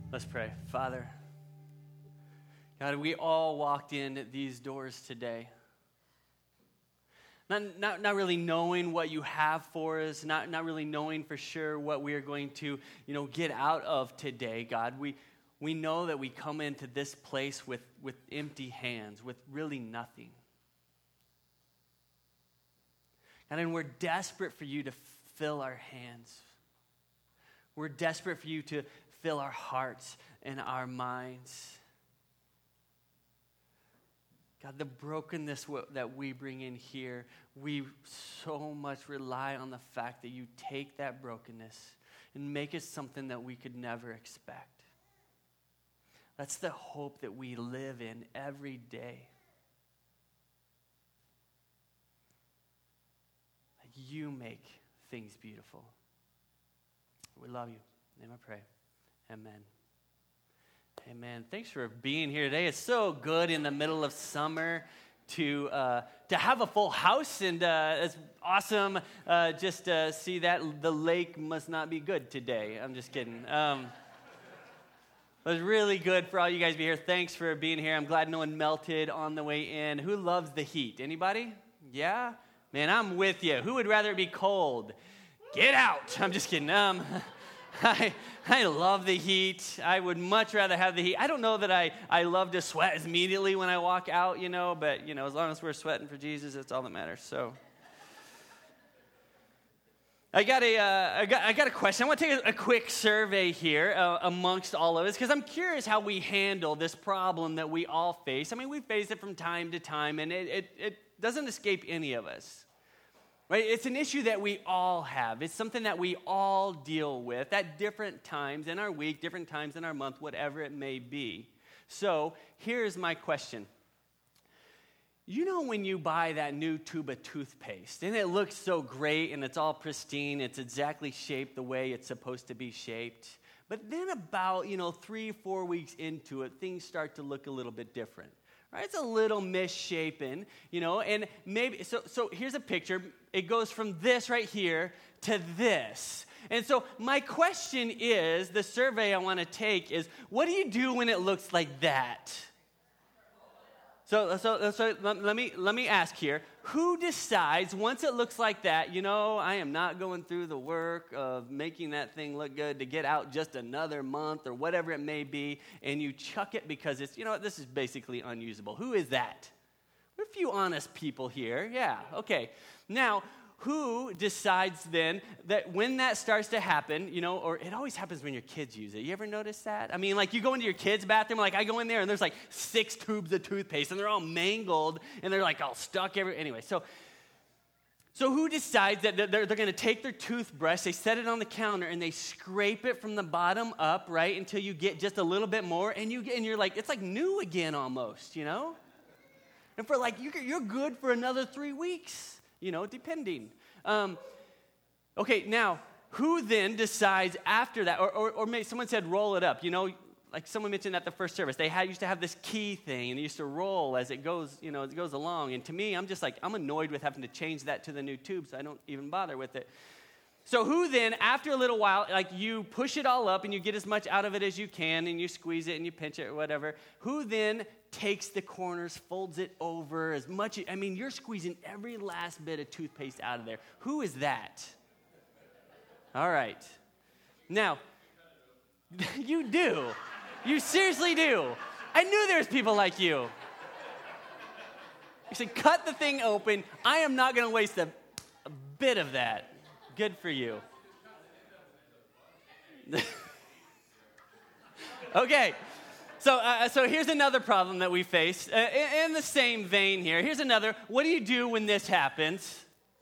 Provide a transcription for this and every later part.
Let's pray. Father, God, we all walked in these doors today. Not really knowing what you have for us, not really knowing for sure what we are going to, get out of today, God. We know that we come into this place with empty hands, with really nothing. God, and we're desperate for you to fill our hands. We're desperate for you to fill our hearts and our minds. God, the brokenness that we bring in here, we so much rely on the fact that you take that brokenness and make it something that we could never expect. That's the hope that we live in every day. That you make things beautiful. We love you. In the name I pray. Amen. Amen. Thanks for being here today. It's so good in the middle of summer to have a full house, and it's awesome just to see that the lake must not be good today. I'm just kidding. It was really good for all you guys to be here. Thanks for being here. I'm glad no one melted on the way in. Who loves the heat? Anybody? Yeah? Man, I'm with you. Who would rather it be cold? Get out. I'm just kidding. I love the heat. I would much rather have the heat. I don't know that I love to sweat immediately when I walk out, but, as long as we're sweating for Jesus, that's all that matters. So I got a question. I want to take a quick survey here amongst all of us, because I'm curious how we handle this problem that we all face. I mean, we face it from time to time, and it doesn't escape any of us. Right? It's an issue that we all have. It's something that we all deal with at different times in our week, different times in our month, whatever it may be. So here's my question. When you buy that new tube of toothpaste, and it looks so great, and it's all pristine, it's exactly shaped the way it's supposed to be shaped, but then about, 3-4 weeks into it, things start to look a little bit different. Right? It's a little misshapen, and maybe, so here's a picture. It goes from this right here to this. And so my question is, the survey I want to take is, what do you do when it looks like that? So let me ask here, who decides once it looks like that, I am not going through the work of making that thing look good to get out just another month or whatever it may be, and you chuck it because it's, this is basically unusable. Who is that? We're a few honest people here. Yeah, okay. Now, who decides then that when that starts to happen, or it always happens when your kids use it. You ever notice that? I mean, like you go into your kids' bathroom, like I go in there and there's like 6 tubes of toothpaste and they're all mangled and they're like all stuck anyway. So who decides that they're going to take their toothbrush, they set it on the counter and they scrape it from the bottom up, right, until you get just a little bit more and you're like, it's like new again almost, And for like, you're good for another 3 weeks. Depending. Okay, now, who then decides after that, or maybe someone said roll it up, like someone mentioned at the first service, they used to have this key thing, and they used to roll as it goes, it goes along, and to me, I'm just like, I'm annoyed with having to change that to the new tube, so I don't even bother with it. So who then, after a little while, like you push it all up, and you get as much out of it as you can, and you squeeze it, and you pinch it, or whatever, who then takes the corners, folds it over as much, you're squeezing every last bit of toothpaste out of there. Who is that? All right. Now, you do. You seriously do. I knew there was people like you. You said, cut the thing open. I am not going to waste a bit of that. Good for you. Okay. So here's another problem that we face. In the same vein here, here's another. What do you do when this happens?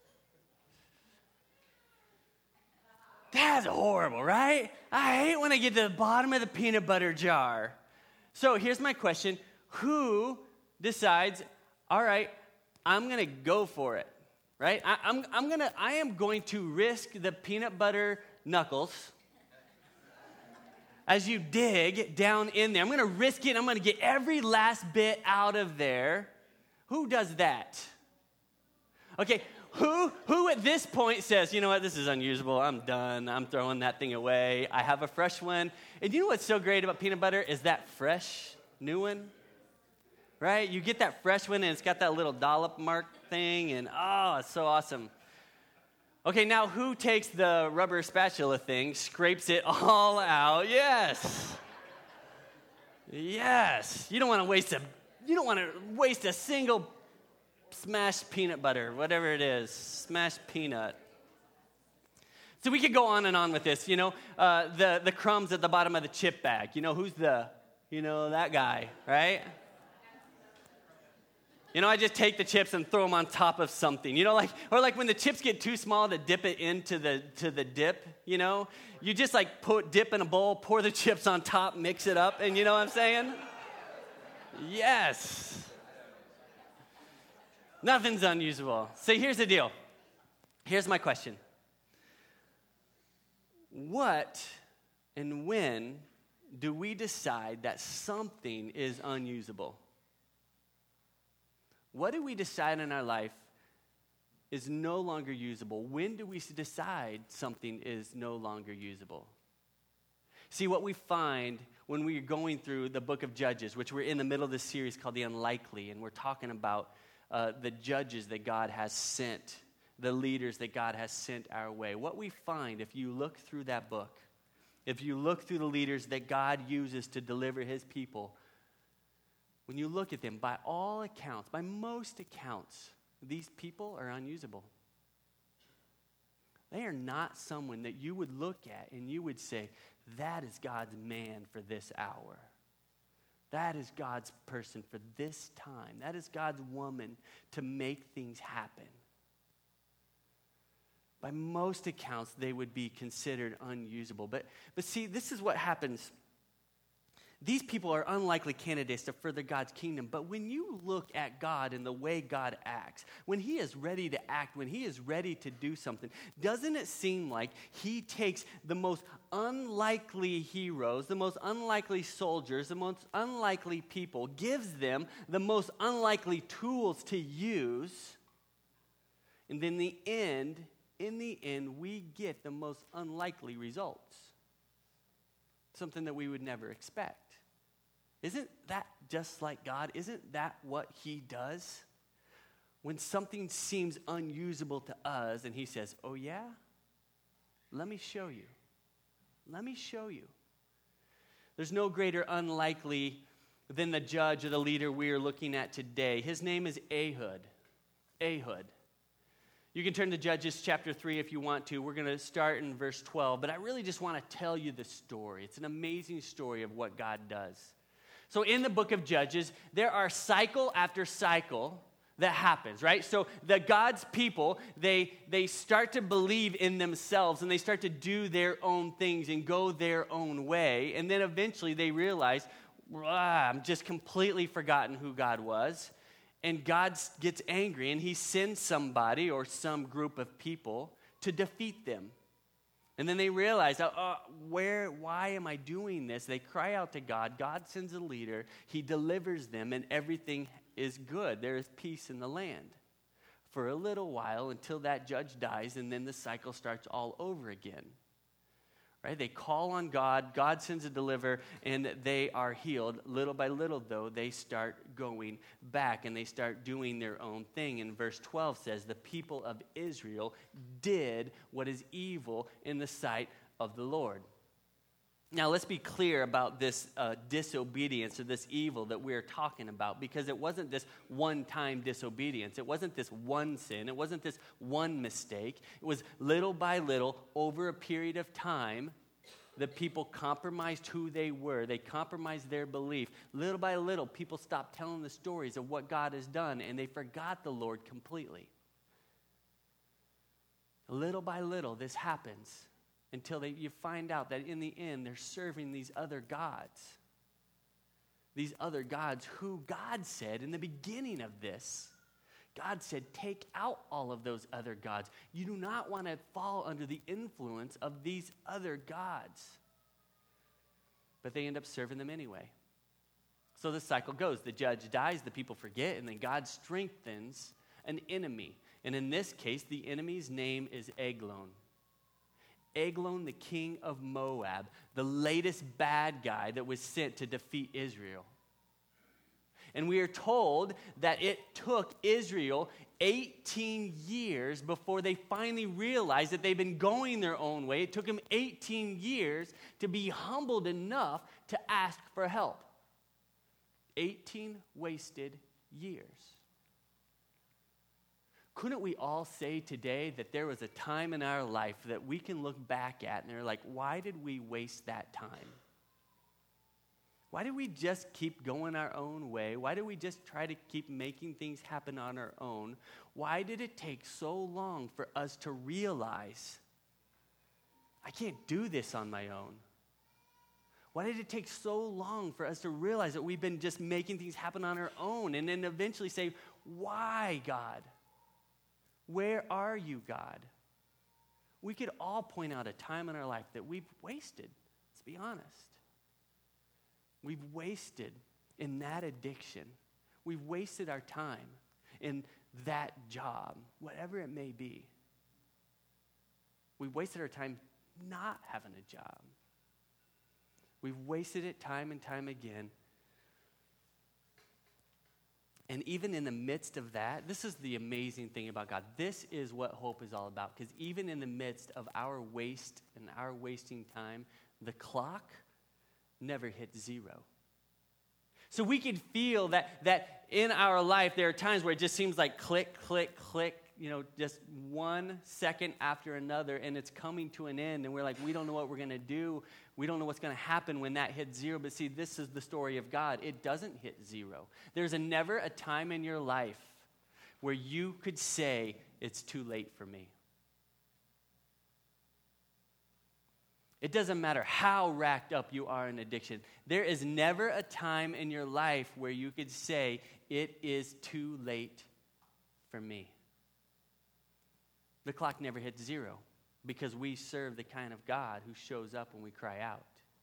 That's horrible, right? I hate when I get to the bottom of the peanut butter jar. So here's my question. Who decides, all right, I'm going to go for it, right? I am going to risk the peanut butter knuckles as you dig down in there. I'm going to risk it. I'm going to get every last bit out of there. Who does that? Okay, Who at this point says, you know what, this is unusable, I'm done, I'm throwing that thing away, I have a fresh one. And you know what's so great about peanut butter is that fresh, new one, right? You get that fresh one and it's got that little dollop mark thing and oh, it's so awesome. Okay, now who takes the rubber spatula thing, scrapes it all out? Yes. Yes. You don't want to waste a single smashed peanut butter, whatever it is, smashed peanut. So we could go on and on with this, the crumbs at the bottom of the chip bag. Who's that guy, right? I just take the chips and throw them on top of something, or when the chips get too small to dip it into the dip, you just dip in a bowl, pour the chips on top, mix it up, and you know what I'm saying? Yes. Nothing's unusual. So here's the deal. Here's my question. What and when do we decide that something is unusable? What do we decide in our life is no longer usable? When do we decide something is no longer usable? See, what we find when we're going through the book of Judges, which we're in the middle of this series called The Unlikely, and we're talking about the judges that God has sent, the leaders that God has sent our way. What we find, if you look through that book, if you look through the leaders that God uses to deliver his people, when you look at them, by all accounts, by most accounts, these people are unusable. They are not someone that you would look at and you would say, that is God's man for this hour. That is God's person for this time. That is God's woman to make things happen. By most accounts, they would be considered unusable. But see, this is what happens. These people are unlikely candidates to further God's kingdom. But when you look at God and the way God acts, when he is ready to act, when he is ready to do something, doesn't it seem like he takes the most unlikely heroes, the most unlikely soldiers, the most unlikely people, gives them the most unlikely tools to use, and then in the end, we get the most unlikely results. Something that we would never expect. Isn't that just like God? Isn't that what he does? When something seems unusable to us and he says, oh yeah? Let me show you. Let me show you. There's no greater unlikely than the judge or the leader we are looking at today. His name is Ehud. Ehud. You can turn to Judges chapter 3 if you want to. We're going to start in verse 12, but I really just want to tell you the story. It's an amazing story of what God does. So in the book of Judges, there are cycle after cycle that happens, right? So the God's people, they start to believe in themselves and they start to do their own things and go their own way. And then eventually they realize, I'm just completely forgotten who God was. And God gets angry and he sends somebody or some group of people to defeat them. And then they realize, why am I doing this? They cry out to God. God sends a leader. He delivers them and everything is good. There is peace in the land for a little while until that judge dies and then the cycle starts all over again. Right? They call on God, God sends a deliverer, and they are healed. Little by little, though, they start going back, and they start doing their own thing. And verse 12 says, the people of Israel did what is evil in the sight of the Lord. Now, let's be clear about this disobedience or this evil that we're talking about, because it wasn't this one-time disobedience. It wasn't this one sin. It wasn't this one mistake. It was little by little, over a period of time, the people compromised who they were. They compromised their belief. Little by little, people stopped telling the stories of what God has done, and they forgot the Lord completely. Little by little, this happens. Until you find out that in the end, they're serving these other gods. These other gods who God said in the beginning of this, God said, take out all of those other gods. You do not want to fall under the influence of these other gods. But they end up serving them anyway. So the cycle goes. The judge dies, the people forget, and then God strengthens an enemy. And in this case, the enemy's name is Eglon. Eglon, the king of Moab, the latest bad guy that was sent to defeat Israel. And we are told that it took Israel 18 years before they finally realized that they've been going their own way. It took them 18 years to be humbled enough to ask for help. 18 wasted years. Couldn't we all say today that there was a time in our life that we can look back at and they're like, why did we waste that time? Why did we just keep going our own way? Why did we just try to keep making things happen on our own? Why did it take so long for us to realize, I can't do this on my own? Why did it take so long for us to realize that we've been just making things happen on our own and then eventually say, why, God? Where are you, God? We could all point out a time in our life that we've wasted, let's be honest. We've wasted in that addiction. We've wasted our time in that job, whatever it may be. We've wasted our time not having a job. We've wasted it time and time again. And even in the midst of that, this is the amazing thing about God. This is what hope is all about. Because even in the midst of our waste and our wasting time, the clock never hits zero. So we can feel that in our life, there are times where it just seems like click, click, click, just 1 second after another, and it's coming to an end, and we're like, we don't know what we're going to do. We don't know what's going to happen when that hits zero. But see, this is the story of God. It doesn't hit zero. There's never a time in your life where you could say, it's too late for me. It doesn't matter how racked up you are in addiction. There is never a time in your life where you could say, it is too late for me. The clock never hits zero because we serve the kind of God who shows up when we cry out.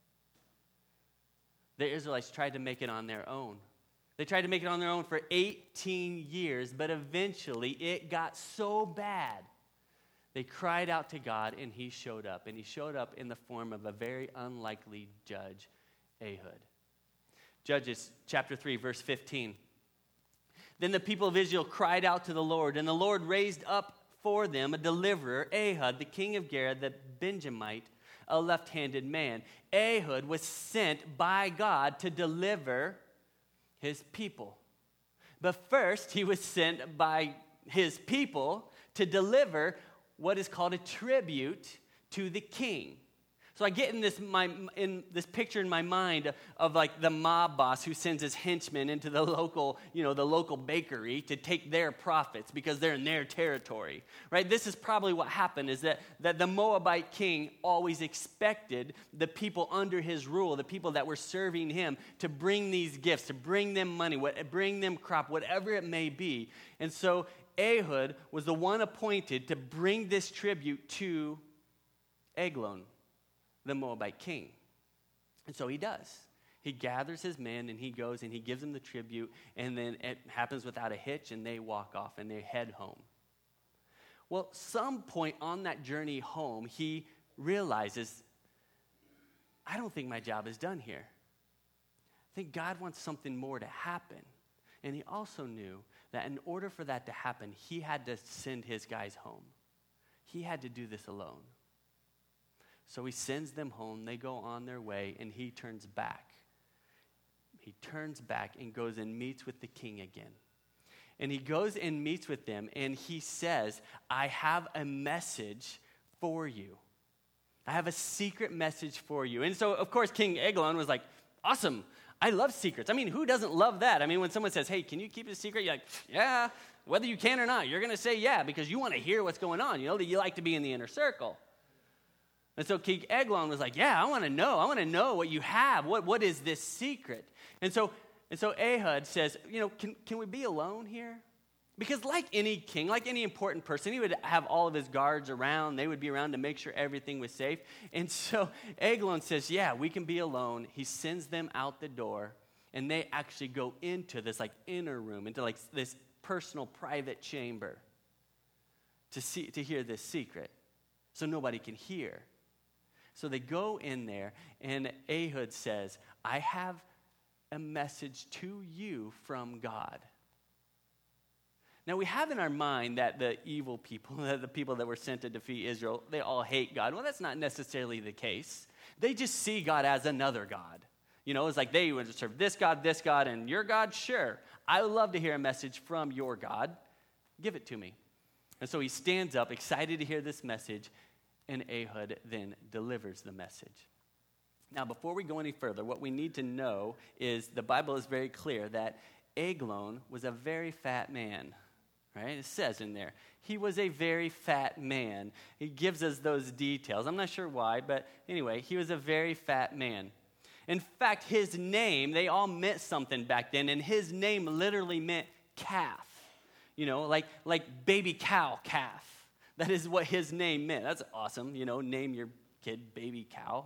The Israelites tried to make it on their own. They tried to make it on their own for 18 years, but eventually it got so bad. They cried out to God, and he showed up. And he showed up in the form of a very unlikely judge, Ehud. Judges chapter 3, verse 15. Then the people of Israel cried out to the Lord, and the Lord raised up for them a deliverer, Ehud, the king of Gerar, the Benjamite, a left-handed man. Ehud was sent by God to deliver his people. But first, he was sent by his people to deliver what is called a tribute to the king. So I get in this picture in my mind of like the mob boss who sends his henchmen into the local bakery to take their profits because they're in their territory, right? This is probably what happened, is that the Moabite king always expected the people under his rule, the people that were serving him, to bring these gifts, to bring them money, bring them crop, whatever it may be. And so Ehud was the one appointed to bring this tribute to Eglon, the Moabite king. And so he does. He gathers his men and he goes and he gives them the tribute, and then it happens without a hitch, and they walk off and they head home. Well, some point on that journey home, he realizes, I don't think my job is done here. I think God wants something more to happen. And he also knew that in order for that to happen, he had to send his guys home. He had to do this alone. So he sends them home, they go on their way, and he turns back. He turns back and goes and meets with the king again. And he goes and meets with them, and he says, I have a message for you. I have a secret message for you. And so, of course, King Eglon was like, awesome. I love secrets. I mean, who doesn't love that? I mean, when someone says, hey, can you keep it a secret? You're like, yeah, whether you can or not, you're going to say yeah because you want to hear what's going on. You like to be in the inner circle. And so King Eglon was like, yeah, I want to know. I want to know what you have. What is this secret? And so Ehud says, can we be alone here? Because like any king, like any important person, he would have all of his guards around. They would be around to make sure everything was safe. And so Eglon says, yeah, we can be alone. He sends them out the door, and they actually go into this like inner room, into like this personal private chamber. to hear this secret, so nobody can hear. So they go in there, and Ehud says, I have a message to you from God. Now, we have in our mind that the evil people, the people that were sent to defeat Israel, they all hate God. Well, that's not necessarily the case. They just see God as another God. You know, it's like they would serve this God, and your God, sure. I would love to hear a message from your God. Give it to me. And so he stands up, excited to hear this message, and Ehud then delivers the message. Now, before we go any further, what we need to know is the Bible is very clear that Eglon was a very fat man, right? It says in there, he was a very fat man. He gives us those details. I'm not sure why, but anyway, he was a very fat man. In fact, his name, they all meant something back then, and his name literally meant calf. You know, like baby cow, calf. That is what his name meant. That's awesome, you know, name your kid baby cow.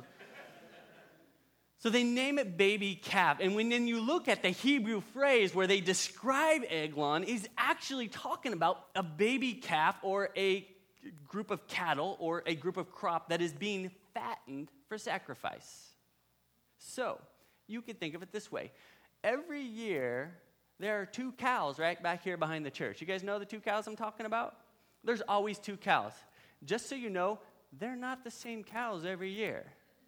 So they name it baby calf. And when you look at the Hebrew phrase where they describe Eglon, he's actually talking about a baby calf or a group of cattle or a group of crop that is being fattened for sacrifice. So you could think of it this way. Every year, there are 2 cows right back here behind the church. You guys know the 2 cows I'm talking about? There's always 2 cows. Just so you know, they're not the same cows every year.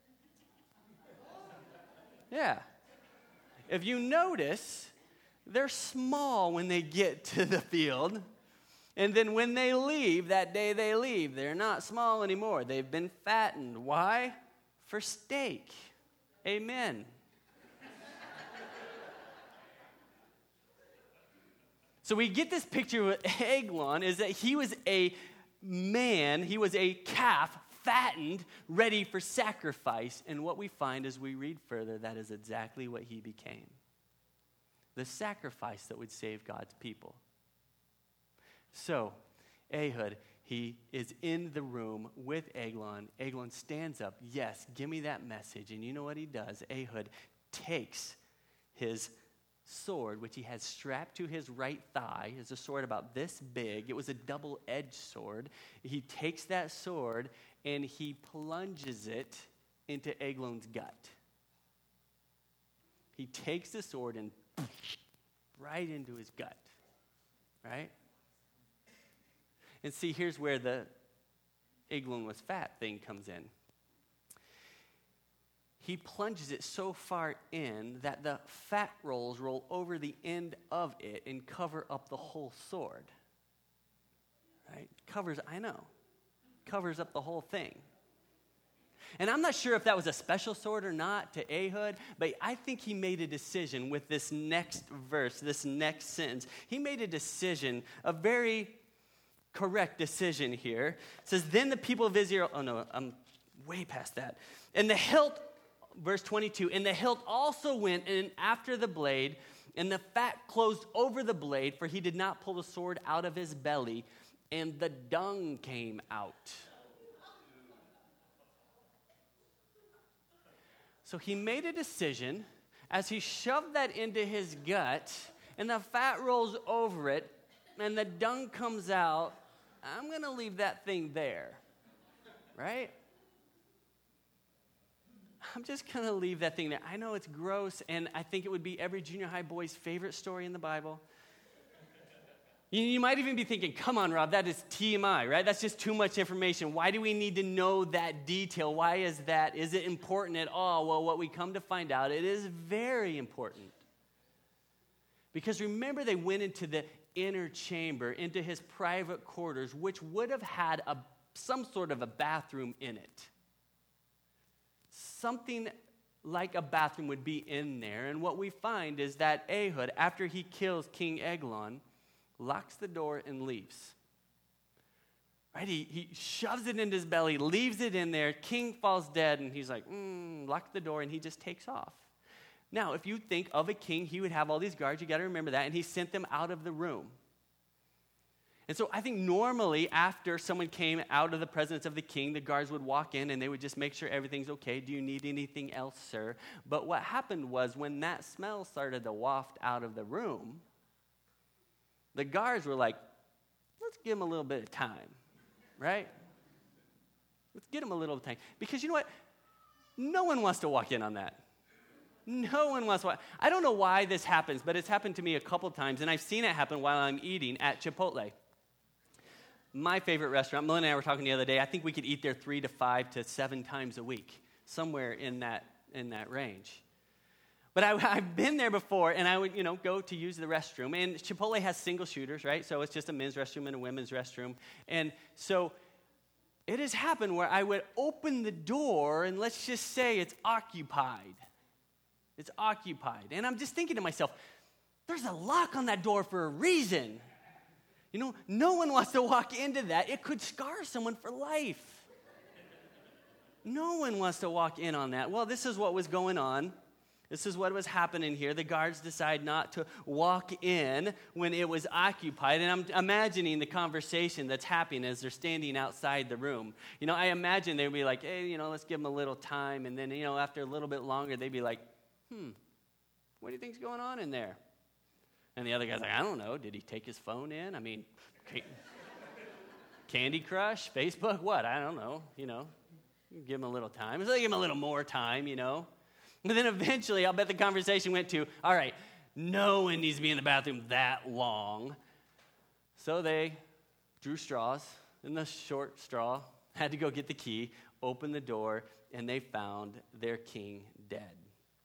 Yeah. If you notice, they're small when they get to the field. And then when they leave, that day they leave, they're not small anymore. They've been fattened. Why? For steak. Amen. So we get this picture with Eglon is that he was a man, he was a calf, fattened, ready for sacrifice. And what we find as we read further, that is exactly what he became. The sacrifice that would save God's people. So, Ehud, he is in the room with Eglon. Eglon stands up, yes, give me that message. And you know what he does? Ehud takes his sword, which he had strapped to his right thigh. It's a sword about this big. It was a double-edged sword. He takes that sword and he plunges it into Eglon's gut. He takes the sword and right into his gut, right? And see, here's where the Eglon was fat thing comes in. He plunges it so far in that the fat rolls roll over the end of it and cover up the whole sword. Right? Covers up the whole thing. And I'm not sure if that was a special sword or not to Ehud, but I think he made a decision with this next verse, this next sentence. He made a decision, a very correct decision here. It says, then the people of Israel, oh no, I'm way past that. And the hilt, verse 22, and the hilt also went in after the blade, and the fat closed over the blade, for he did not pull the sword out of his belly, and the dung came out. So he made a decision as he shoved that into his gut, and the fat rolls over it, and the dung comes out. I'm going to leave that thing there, right? I'm just going to leave that thing there. I know it's gross, and I think it would be every junior high boy's favorite story in the Bible. You might even be thinking, come on, Rob, that is TMI, right? That's just too much information. Why do we need to know that detail? Why is that? Is it important at all? Well, what we come to find out, it is very important. Because remember, they went into the inner chamber, into his private quarters, which would have had some sort of a bathroom in it. Something like a bathroom would be in there. And what we find is that Ehud, after he kills King Eglon, locks the door and leaves. Right? He shoves it into his belly, leaves it in there. King falls dead, and he's like, lock the door, and he just takes off. Now, if you think of a king, he would have all these guards. You got to remember that. And he sent them out of the room. And so I think normally after someone came out of the presence of the king, the guards would walk in and they would just make sure everything's okay. Do you need anything else, sir? But what happened was when that smell started to waft out of the room, the guards were like, let's give him a little bit of time, right? Let's get him a little time. Because you know what? No one wants to walk in on that. No one wants to walk. I don't know why this happens, but it's happened to me a couple times, and I've seen it happen while I'm eating at Chipotle. My favorite restaurant, Melinda and I were talking the other day, I think we could eat there 3 to 5 to 7 times a week, somewhere in that range. But I've been there before, and I would, go to use the restroom. And Chipotle has single shooters, right? So it's just a men's restroom and a women's restroom. And so it has happened where I would open the door, and let's just say it's occupied. It's occupied. And I'm just thinking to myself, there's a lock on that door for a reason. No one wants to walk into that. It could scar someone for life. No one wants to walk in on that. Well, this is what was going on. This is what was happening here. The guards decide not to walk in when it was occupied. And I'm imagining the conversation that's happening as they're standing outside the room. I imagine they'd be like, hey, let's give them a little time. And then, after a little bit longer, they'd be like, what do you think's going on in there? And the other guy's like, I don't know. Did he take his phone in? I mean, Candy Crush, Facebook, what? I don't know, Give him a little time. So they give him a little more time, But then eventually, I'll bet the conversation went to, all right, no one needs to be in the bathroom that long. So they drew straws, and the short straw had to go get the key, open the door, and they found their king dead.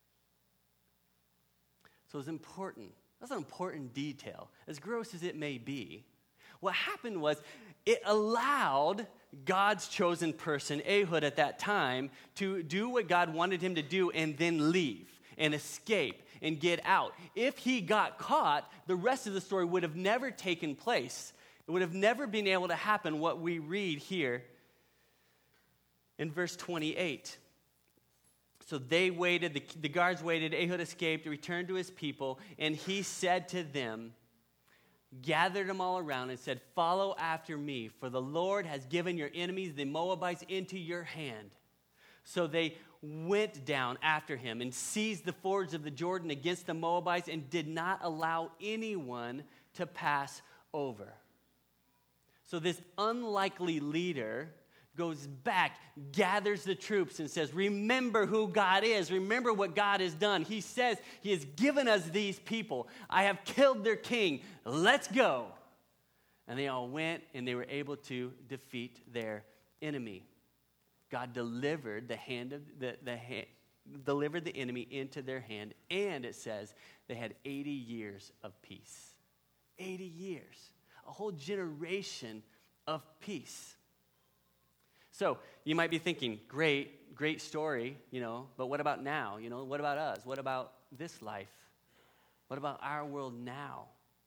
So it's important. That's an important detail, as gross as it may be. What happened was it allowed God's chosen person, Ehud, at that time, to do what God wanted him to do and then leave and escape and get out. If he got caught, the rest of the story would have never taken place. It would have never been able to happen, what we read here in verse 28. So they waited, the guards waited, Ehud escaped, returned to his people, and he said to them, gathered them all around and said, follow after me, for the Lord has given your enemies, the Moabites, into your hand. So they went down after him and seized the fords of the Jordan against the Moabites and did not allow anyone to pass over. So this unlikely leader goes back, gathers the troops, and says, remember who God is. Remember what God has done. He says he has given us these people. I have killed their king. Let's go. And they all went, and they were able to defeat their enemy. God delivered delivered the enemy into their hand, and it says they had 80 years of peace. 80 years. A whole generation of peace. So you might be thinking, great story, but what about now? What about us? What about this life? What about our world now?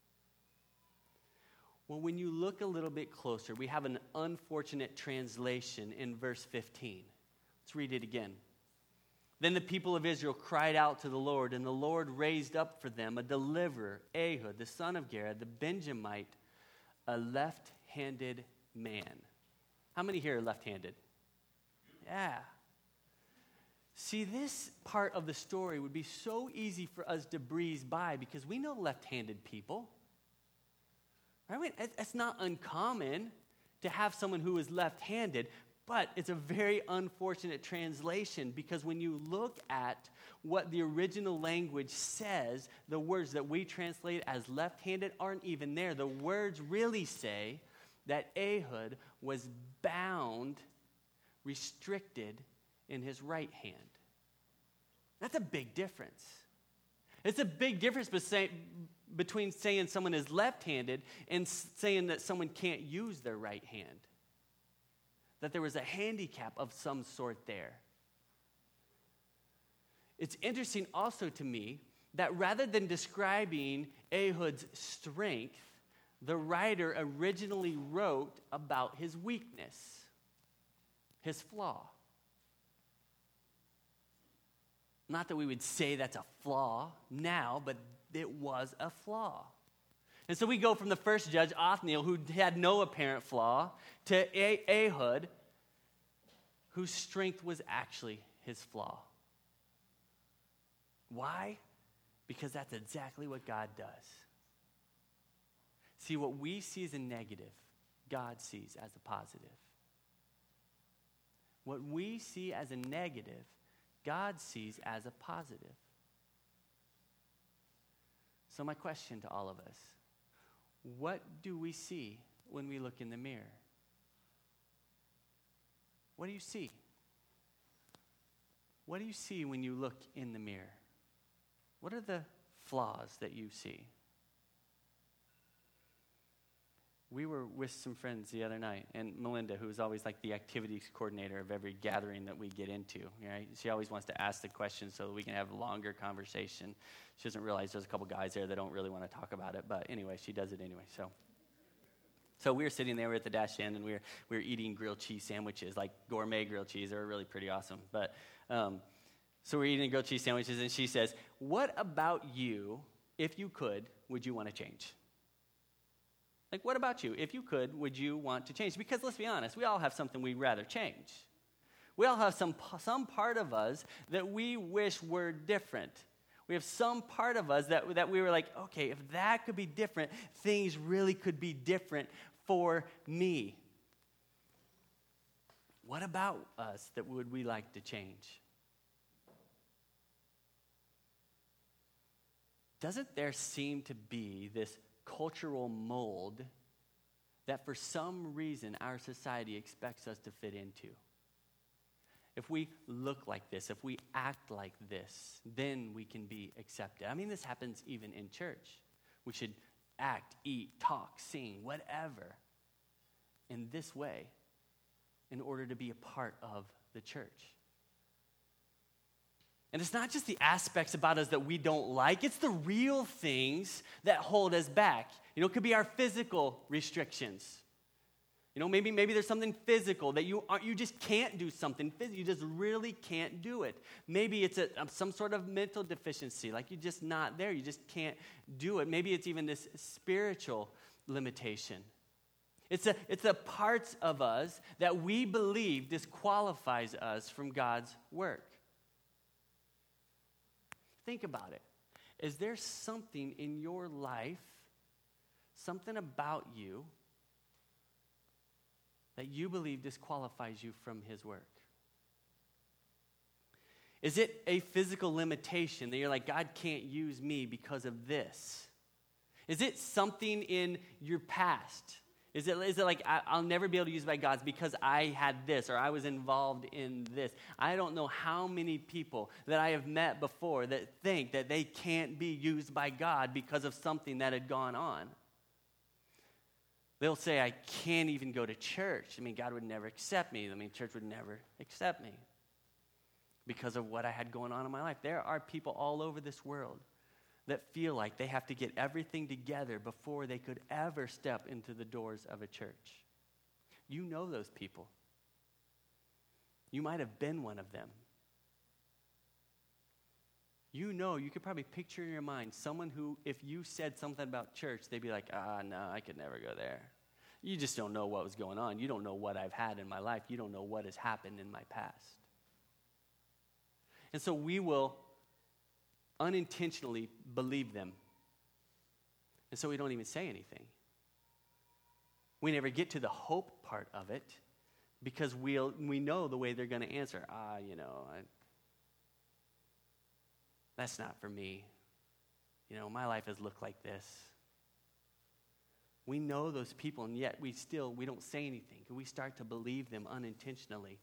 Well, when you look a little bit closer, we have an unfortunate translation in verse 15. Let's read it again. Then the people of Israel cried out to the Lord, and the Lord raised up for them a deliverer, Ehud, the son of Gera, the Benjamite, a left-handed man. How many here are left-handed? Yeah. See, this part of the story would be so easy for us to breeze by because we know left-handed people. Right? It's not uncommon to have someone who is left-handed, but it's a very unfortunate translation because when you look at what the original language says, the words that we translate as left-handed aren't even there. The words really say that Ehud was bound, restricted in his right hand. That's a big difference. It's a big difference between saying someone is left-handed and saying that someone can't use their right hand. That there was a handicap of some sort there. It's interesting also to me that rather than describing Ehud's strength, the writer originally wrote about his weakness, his flaw. Not that we would say that's a flaw now, but it was a flaw. And so we go from the first judge, Othniel, who had no apparent flaw, to Ehud, whose strength was actually his flaw. Why? Because that's exactly what God does. See, what we see as a negative God sees as a positive. What we see as a negative, God sees as a positive. So my question to all of us, what do we see when we look in the mirror? What do you see? What do you see when you look in the mirror? What are the flaws that you see? We were with some friends the other night, and Melinda, who is always like the activities coordinator of every gathering that we get into, right? She always wants to ask the questions so that we can have a longer conversation. She doesn't realize there's a couple guys there that don't really want to talk about it, but anyway, she does it anyway. So we were sitting there, we were at the dash end, and we were eating grilled cheese sandwiches, like gourmet grilled cheese. They were really pretty awesome. But so we're eating grilled cheese sandwiches, and she says, "What about you, if you could, would you want to change?" Like, what about you? If you could, would you want to change? Because let's be honest, we all have something we'd rather change. We all have some part of us that we wish were different. We have some part of us that we were like, okay, if that could be different, things really could be different for me. What about us that would we like to change? Doesn't there seem to be this cultural mold that for some reason our society expects us to fit into? If we look like this, if we act like this, then we can be accepted. I mean, this happens even in church. We should act, eat, talk, sing, whatever in this way in order to be a part of the church. And it's not just the aspects about us that we don't like, it's the real things that hold us back. You know, it could be our physical restrictions. You know, maybe there's something physical that you just can't do something physical. You just really can't do it. Maybe it's some sort of mental deficiency, like you're just not there. You just can't do it. Maybe it's even this spiritual limitation. It's the parts of us that we believe disqualifies us from God's work. Think about it. Is there something in your life, something about you, that you believe disqualifies you from his work? Is it a physical limitation that you're like, God can't use me because of this? Is it something in your past? Is it like, I'll never be able to use by God's because I had this or I was involved in this? I don't know how many people that I have met before that think that they can't be used by God because of something that had gone on. They'll say, I can't even go to church. I mean, God would never accept me. I mean, church would never accept me because of what I had going on in my life. There are people all over this world that feel like they have to get everything together before they could ever step into the doors of a church. You know those people. You might have been one of them. You know, you could probably picture in your mind someone who, if you said something about church, they'd be like, no, I could never go there. You just don't know what was going on. You don't know what I've had in my life. You don't know what has happened in my past. And so we will unintentionally believe them. And so we don't even say anything. We never get to the hope part of it because we know the way they're going to answer. That's not for me. You know, my life has looked like this. We know those people, and yet we don't say anything. We start to believe them unintentionally.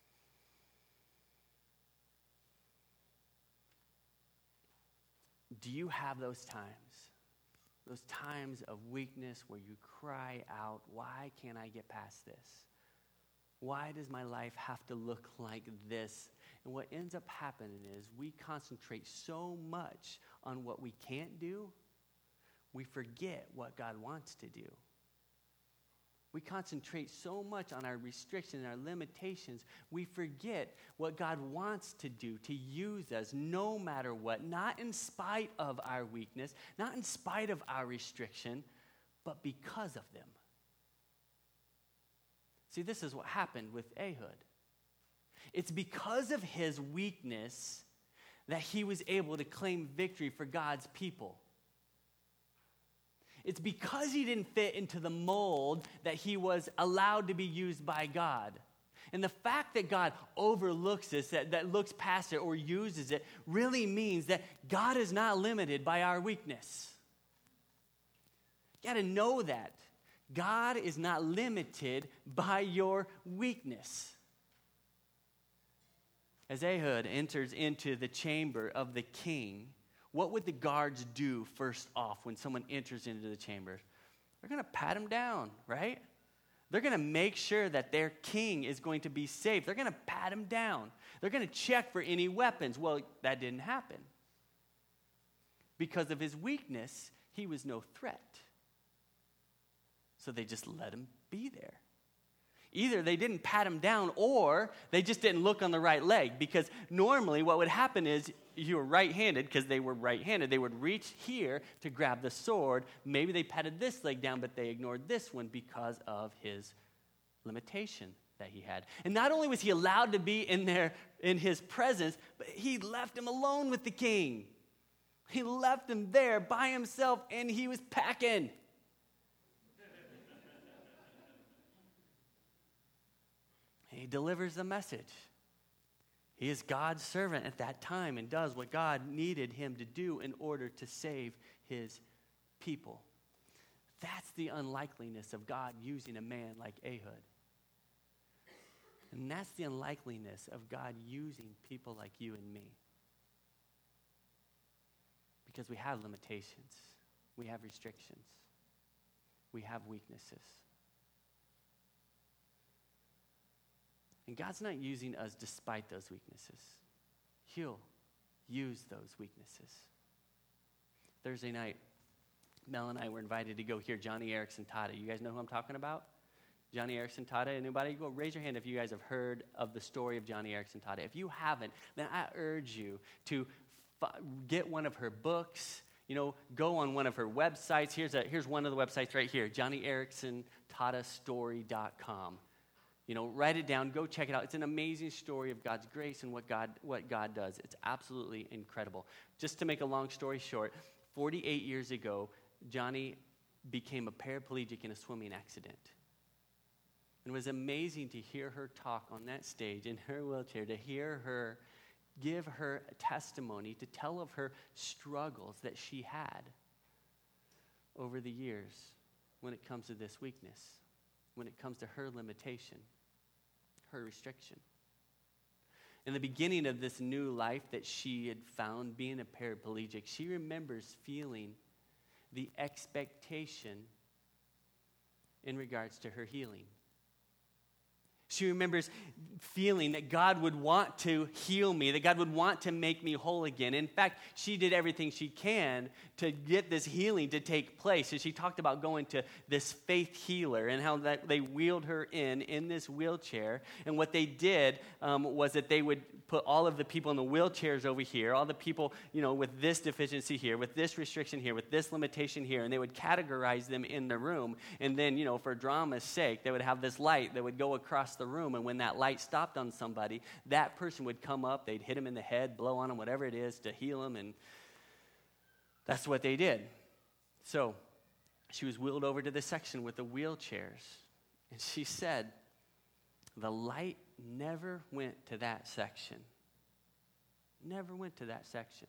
Do you have those times of weakness where you cry out, why can't I get past this? Why does my life have to look like this? And what ends up happening is we concentrate so much on what we can't do, we forget what God wants to do. We concentrate so much on our restrictions and our limitations, we forget what God wants to do, to use us no matter what, not in spite of our weakness, not in spite of our restriction, but because of them. See, this is what happened with Ehud. It's because of his weakness that he was able to claim victory for God's people. It's because he didn't fit into the mold that he was allowed to be used by God. And the fact that God overlooks this, that looks past it or uses it, really means that God is not limited by our weakness. You got to know that. God is not limited by your weakness. As Ehud enters into the chamber of the king, what would the guards do first off when someone enters into the chamber? They're going to pat him down, right? They're going to make sure that their king is going to be safe. They're going to pat him down. They're going to check for any weapons. Well, that didn't happen. Because of his weakness, he was no threat. So they just let him be there. Either they didn't pat him down or they just didn't look on the right leg. Because normally what would happen is you were right-handed because they were right-handed. They would reach here to grab the sword. Maybe they patted this leg down, but they ignored this one because of his limitation that he had. And not only was he allowed to be in his presence, but he left him alone with the king. He left him there by himself, and he was packing. He delivers the message. He is God's servant at that time and does what God needed him to do in order to save his people. That's the unlikeliness of God using a man like Ehud. And that's the unlikeliness of God using people like you and me. Because we have limitations. We have restrictions. We have weaknesses. And God's not using us despite those weaknesses. He'll use those weaknesses. Thursday night, Mel and I were invited to go hear Johnny Erickson Tata. You guys know who I'm talking about? Johnny Erickson Tata. Anybody? Go raise your hand if you guys have heard of the story of Johnny Erickson Tata. If you haven't, then I urge you to get one of her books. Go on one of her websites. Here's one of the websites right here, JohnnyEricksonTataStory.com. Write it down, go check it out. It's an amazing story of God's grace and what God does. It's absolutely incredible. Just to make a long story short, 48 years ago, Johnny became a paraplegic in a swimming accident. And it was amazing to hear her talk on that stage in her wheelchair, to hear her give her testimony, to tell of her struggles that she had over the years when it comes to this weakness, when it comes to her limitation, her restriction. In the beginning of this new life that she had found being a paraplegic, she remembers feeling the expectation in regards to her healing. She remembers feeling that God would want to heal me, that God would want to make me whole again. In fact, she did everything she can to get this healing to take place. And she talked about going to this faith healer and how that they wheeled her in this wheelchair. And what they did was that they would put all of the people in the wheelchairs over here, all the people, with this deficiency here, with this restriction here, with this limitation here, and they would categorize them in the room. And then, for drama's sake, they would have this light that would go across the room, and when that light stopped on somebody, that person would come up, they'd hit him in the head, blow on him, whatever it is, to heal him, and that's what they did. So she was wheeled over to this section with the wheelchairs, and she said, the light never went to that section. Never went to that section.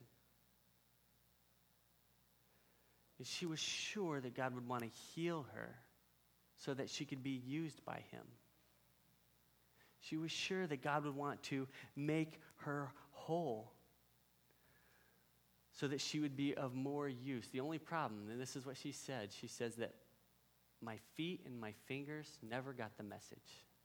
And she was sure that God would want to heal her so that she could be used by him. She was sure that God would want to make her whole so that she would be of more use. The only problem, and this is what she says that my feet and my fingers never got the message.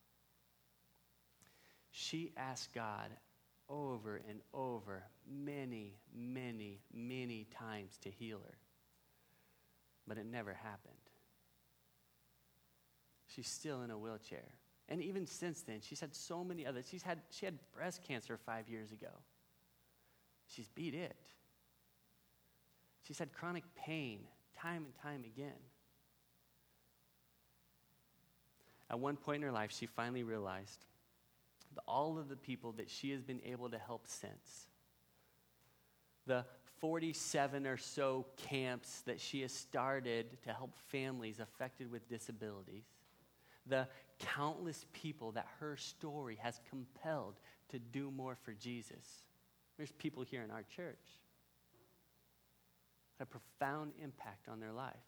She asked God over and over many, many, many times to heal her, but it never happened. She's still in a wheelchair. And even since then, she's had so many others. She had breast cancer 5 years ago. She's beat it. She's had chronic pain time and time again. At one point in her life, she finally realized that all of the people that she has been able to help since, the 47 or so camps that she has started to help families affected with disabilities, the countless people that her story has compelled to do more for Jesus. There's people here in our church that have a profound impact on their life.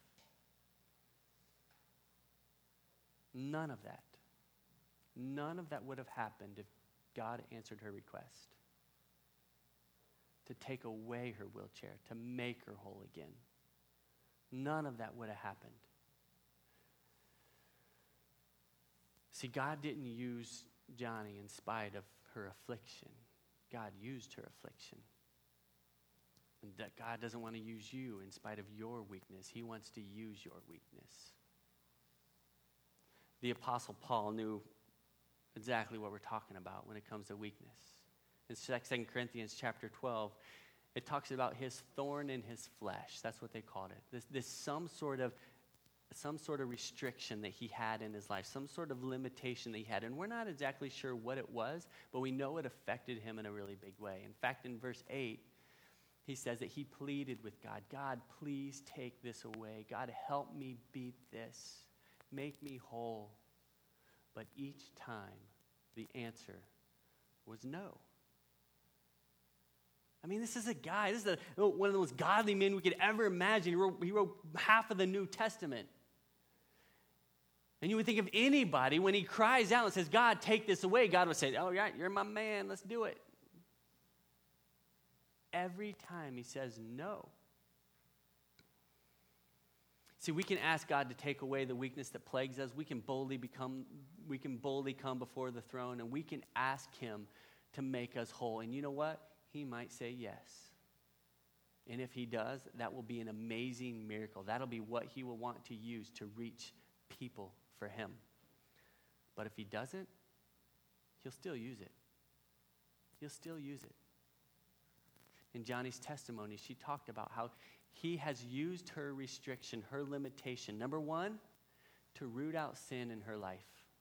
None of that would have happened if God answered her request to take away her wheelchair, to make her whole again. None of that would have happened. See, God didn't use Johnny in spite of her affliction. God used her affliction. And that God doesn't want to use you in spite of your weakness. He wants to use your weakness. The Apostle Paul knew exactly what we're talking about when it comes to weakness. In 2 Corinthians chapter 12, it talks about his thorn in his flesh. That's what they called it. This some sort of restriction that he had in his life, some sort of limitation that he had. And we're not exactly sure what it was, but we know it affected him in a really big way. In fact, in verse 8, he says that he pleaded with God, God, please take this away. God, help me beat this. Make me whole. But each time, the answer was no. I mean, this is a guy, this is one of the most godly men we could ever imagine. He wrote half of the New Testament. And you would think of anybody, when he cries out and says, God, take this away, God would say, oh, yeah, you're my man, let's do it. Every time he says no. See, we can ask God to take away the weakness that plagues us. We can boldly come before the throne, and we can ask him to make us whole. And you know what? He might say yes. And if he does, that will be an amazing miracle. That'll be what he will want to use to reach people for him. But if he doesn't, he'll still use it. He'll still use it. In Johnny's testimony, she talked about how he has used her restriction, her limitation, number one, to root out sin in her life.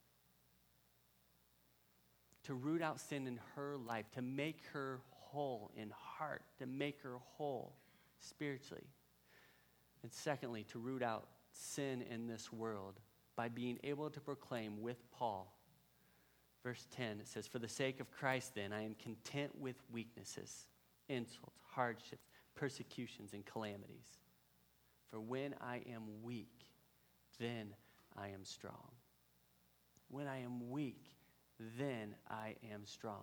To root out sin in her life, to make her whole in heart, to make her whole spiritually. And secondly, to root out sin in this world by being able to proclaim with Paul. Verse 10, it says, for the sake of Christ, then, I am content with weaknesses, insults, hardships, persecutions, and calamities. For when I am weak, then I am strong. When I am weak, then I am strong.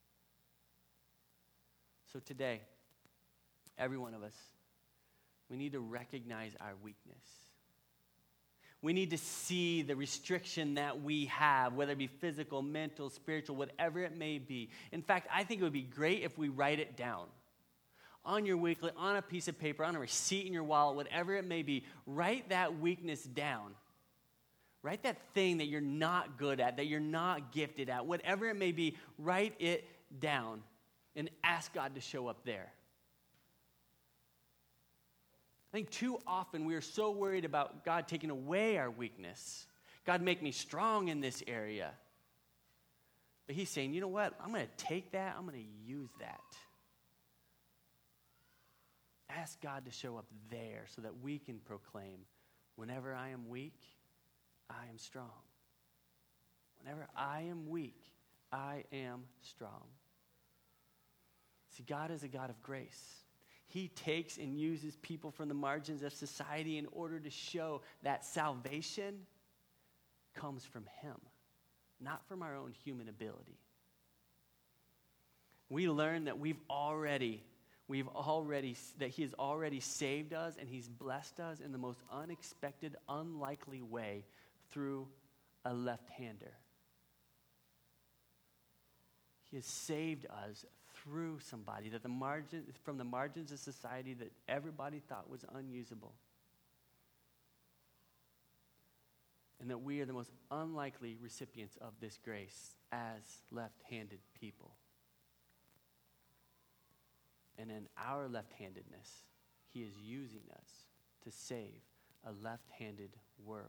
So today, every one of us, we need to recognize our weakness. We need to see the restriction that we have, whether it be physical, mental, spiritual, whatever it may be. In fact, I think it would be great if we write it down. On your weekly, on a piece of paper, on a receipt in your wallet, whatever it may be, write that weakness down. Write that thing that you're not good at, that you're not gifted at, whatever it may be, write it down and ask God to show up there. I think too often we are so worried about God taking away our weakness. God, make me strong in this area. But he's saying, you know what? I'm going to take that. I'm going to use that. Ask God to show up there so that we can proclaim, whenever I am weak, I am strong. Whenever I am weak, I am strong. See, God is a God of grace. He takes and uses people from the margins of society in order to show that salvation comes from him, not from our own human ability. We learn that that he has already saved us and he's blessed us in the most unexpected, unlikely way through a left-hander. He has saved us through somebody from the margins of society that everybody thought was unusable. And that we are the most unlikely recipients of this grace as left-handed people. And in our left-handedness, he is using us to save a left-handed world.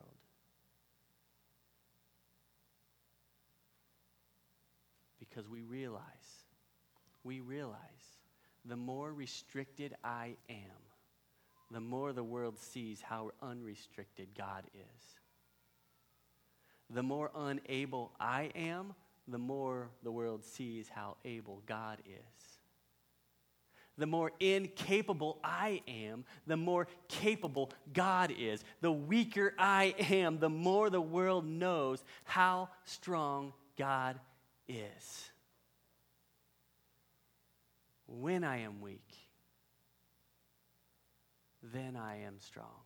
Because we realize the more restricted I am, the more the world sees how unrestricted God is. The more unable I am, the more the world sees how able God is. The more incapable I am, the more capable God is. The weaker I am, the more the world knows how strong God is. When I am weak, then I am strong.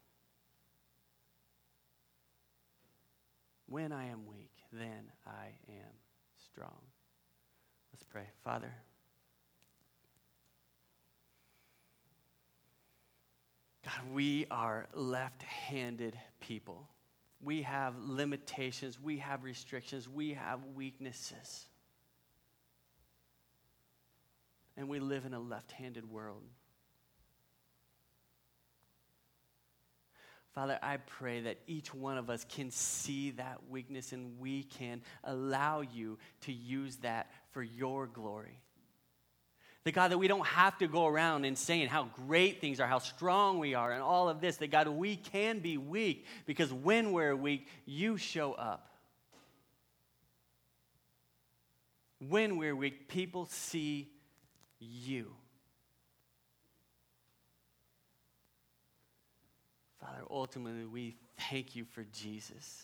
When I am weak, then I am strong. Let's pray. Father, God, we are left-handed people. We have limitations. We have restrictions. We have weaknesses. And we live in a left-handed world. Father, I pray that each one of us can see that weakness and we can allow you to use that for your glory. That God, that we don't have to go around and saying how great things are, how strong we are, and all of this. That God, we can be weak because when we're weak, you show up. When we're weak, people see you. Father, ultimately, we thank you for Jesus.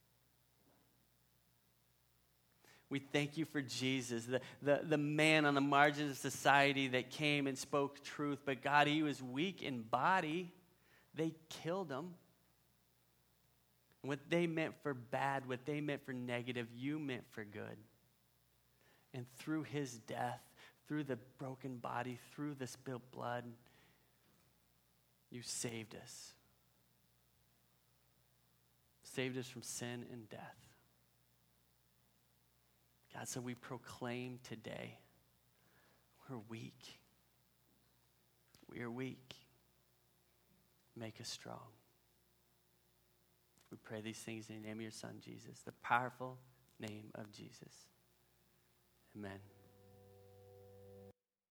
We thank you for Jesus, the man on the margins of society that came and spoke truth. But God, he was weak in body. They killed him. And what they meant for bad, what they meant for negative, you meant for good. And through his death, through the broken body, through the spilled blood, you saved us. Saved us from sin and death. God, so we proclaim today, we're weak. We are weak. Make us strong. We pray these things in the name of your Son, Jesus, the powerful name of Jesus. Amen.